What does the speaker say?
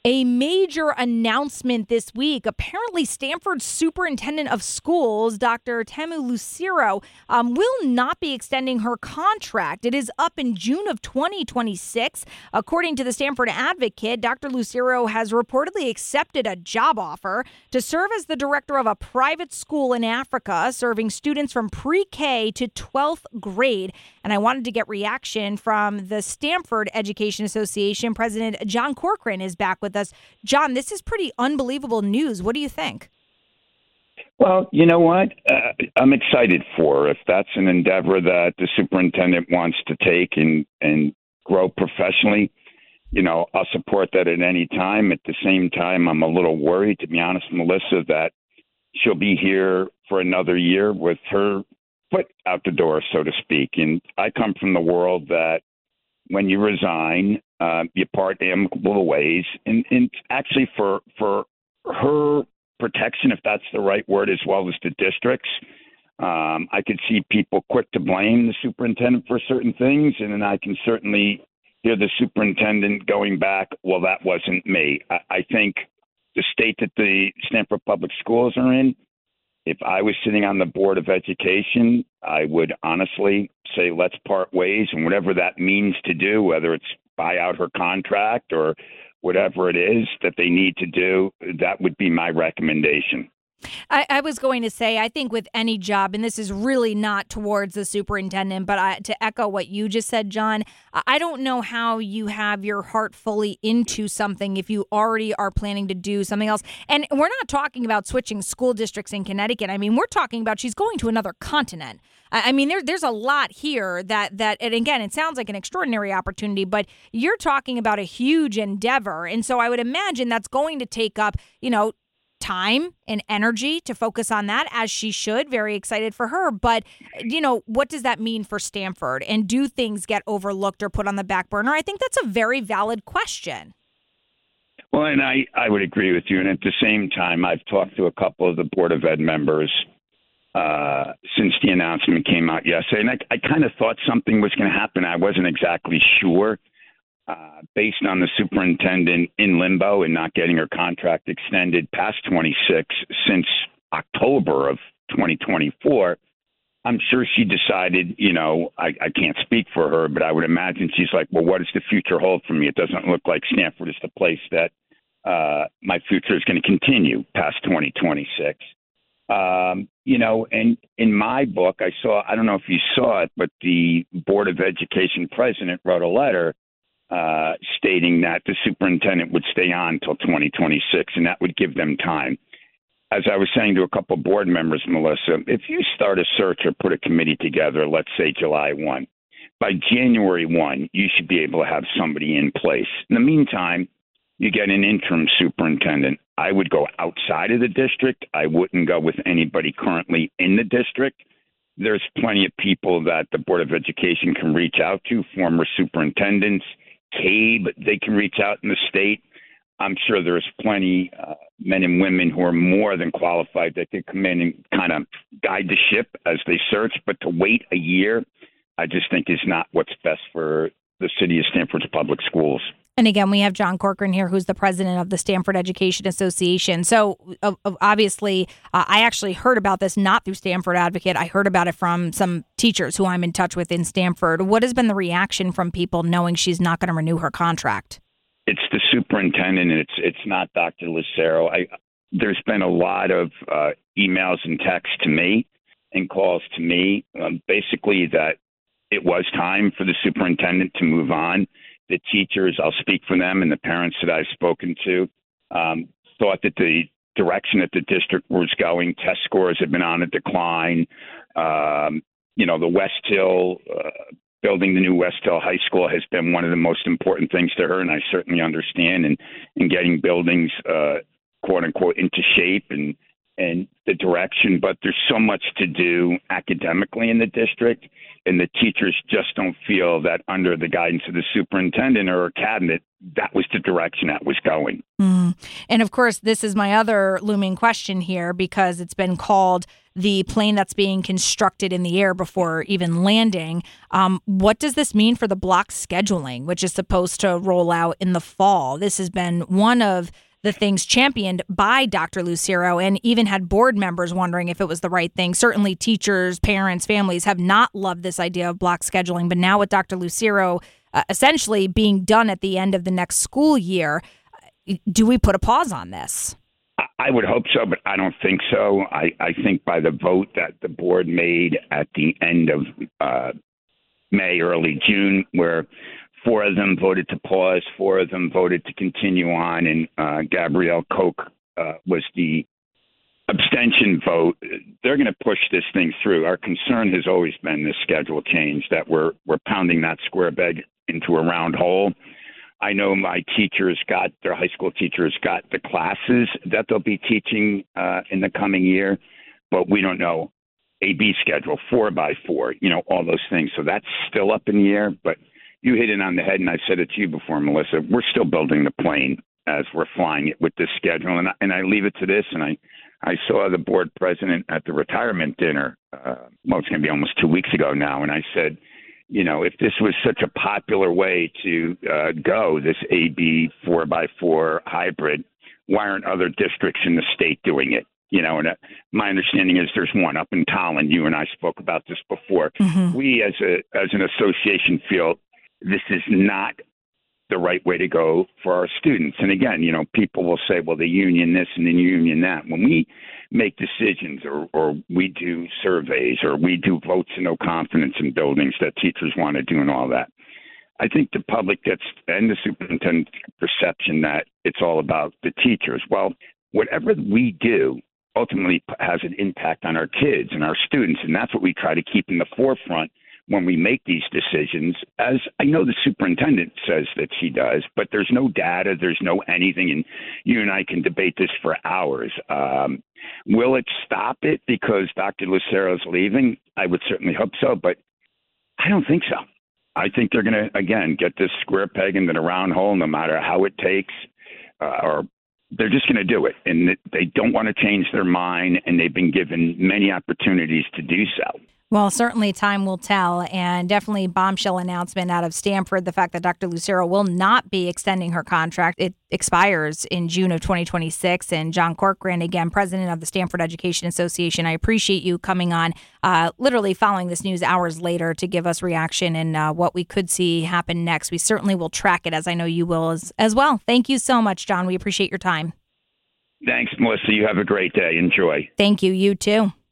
A major announcement this week. Apparently, Stanford's superintendent of schools, Dr. Temu Lucero, will not be extending her contract. It is up in June of 2026. According to the Stanford Advocate, Dr. Lucero has reportedly accepted a job offer to serve as the director of a private school in Africa, serving students from pre-K to 12th grade. And I wanted to get reaction from the Stanford Education Association. President John Corcoran is back with us. John, this is pretty unbelievable news. What do you think? Well, you know what? I'm excited for her. If that's an endeavor that the superintendent wants to take and grow professionally, I'll support that at any time. At the same time, I'm a little worried, to be honest, Melissa, that she'll be here for another year with her foot out the door, so to speak. And I come from the world that when you resign, you part amicable ways. And actually for her protection, if that's the right word, as well as the districts, I could see people quick to blame the superintendent for certain things. And then I can certainly hear the superintendent going back, well, that wasn't me. I think the state that the Stanford Public Schools are in, if I was sitting on the Board of Education, I would honestly say let's part ways, and whatever that means to do, whether it's buy out her contract or whatever it is that they need to do, that would be my recommendation. I was going to say, I think with any job, and this is really not towards the superintendent, but to echo what you just said, John, I don't know how you have your heart fully into something if you already are planning to do something else. And we're not talking about switching school districts in Connecticut. I mean, we're talking about she's going to another continent. I mean, there's a lot here that, and again, it sounds like an extraordinary opportunity, but you're talking about a huge endeavor. And so I would imagine that's going to take up, time and energy to focus on that, as she should. Very excited for her. But, what does that mean for Stanford? And do things get overlooked or put on the back burner? I think that's a very valid question. Well, and I would agree with you. And at the same time, I've talked to a couple of the Board of Ed members since the announcement came out yesterday. And I kind of thought something was going to happen. I wasn't exactly sure. Based on the superintendent in limbo and not getting her contract extended past 26 since October of 2024, I'm sure she decided, I can't speak for her, but I would imagine she's like, well, what does the future hold for me? It doesn't look like Stanford is the place that my future is going to continue past 2026. And in my book, I don't know if you saw it, but the Board of Education president wrote a letter stating that the superintendent would stay on until 2026, and that would give them time. As I was saying to a couple of board members, Melissa, if you start a search or put a committee together, let's say July 1, by January 1, you should be able to have somebody in place. In the meantime, you get an interim superintendent. I would go outside of the district. I wouldn't go with anybody currently in the district. There's plenty of people that the Board of Education can reach out to, former superintendents, CABE, they can reach out in the state. I'm sure there's plenty men and women who are more than qualified that could come in and kind of guide the ship as they search. But to wait a year, I just think is not what's best for the city of Stanford's public schools. And again, we have John Corcoran here, who's the president of the Stanford Education Association. So obviously, I actually heard about this not through Stanford Advocate. I heard about it from some teachers who I'm in touch with in Stanford. What has been the reaction from people knowing she's not going to renew her contract? It's the superintendent, and it's not Dr. Lucero. There's been a lot of emails and texts to me and calls to me, basically that it was time for the superintendent to move on. The teachers, I'll speak for them, and the parents that I've spoken to, thought that the direction that the district was going, test scores have been on a decline. The West Hill, building the new West Hill High School has been one of the most important things to her, and I certainly understand, and getting buildings, quote unquote, into shape and the direction. But there's so much to do academically in the district, and the teachers just don't feel that under the guidance of the superintendent or cabinet, that was the direction that was going. And of course, this is my other looming question here, because it's been called the plane that's being constructed in the air before even landing. What does this mean for the block scheduling, which is supposed to roll out in the fall? This has been one of the things championed by Dr. Lucero, and even had board members wondering if it was the right thing. Certainly teachers, parents, families have not loved this idea of block scheduling, but now with Dr. Lucero essentially being done at the end of the next school year, do we put a pause on this? I would hope so, but I don't think so. I think by the vote that the board made at the end of May, early June, where 4 of them voted to pause, 4 of them voted to continue on, and Gabrielle Koch was the abstention vote. They're going to push this thing through. Our concern has always been this schedule change, that we're pounding that square peg into a round hole. I know my their high school teachers got the classes that they'll be teaching in the coming year, but we don't know AB schedule, 4x4, all those things. So that's still up in the air, but you hit it on the head, and I said it to you before, Melissa. We're still building the plane as we're flying it with this schedule, and I leave it to this. And I saw the board president at the retirement dinner. It's going to be almost 2 weeks ago now, and I said, if this was such a popular way to go, this AB 4x4 hybrid, why aren't other districts in the state doing it? And my understanding is there's one up in Tolland. You and I spoke about this before. Mm-hmm. We, as an association, feel this is not the right way to go for our students. And again, people will say, well, the union this and the union that. When we make decisions or we do surveys or we do votes of no confidence in buildings that teachers want to do and all that, I think the public gets, and the superintendent's perception that it's all about the teachers. Well, whatever we do ultimately has an impact on our kids and our students, and that's what we try to keep in the forefront when we make these decisions, as I know the superintendent says that she does, but there's no data, there's no anything, and you and I can debate this for hours. Will it stop it because Dr. Lucero is leaving? I would certainly hope so, but I don't think so. I think they're going to, again, get this square peg into the round hole no matter how it takes, or they're just going to do it. And they don't want to change their mind, and they've been given many opportunities to do so. Well, certainly time will tell, and definitely bombshell announcement out of Stanford, the fact that Dr. Lucero will not be extending her contract. It expires in June of 2026. And John Corcoran, again, president of the Stanford Education Association, I appreciate you coming on, literally following this news hours later to give us reaction and what we could see happen next. We certainly will track it, as I know you will as well. Thank you so much, John. We appreciate your time. Thanks, Melissa. You have a great day. Enjoy. Thank you. You too.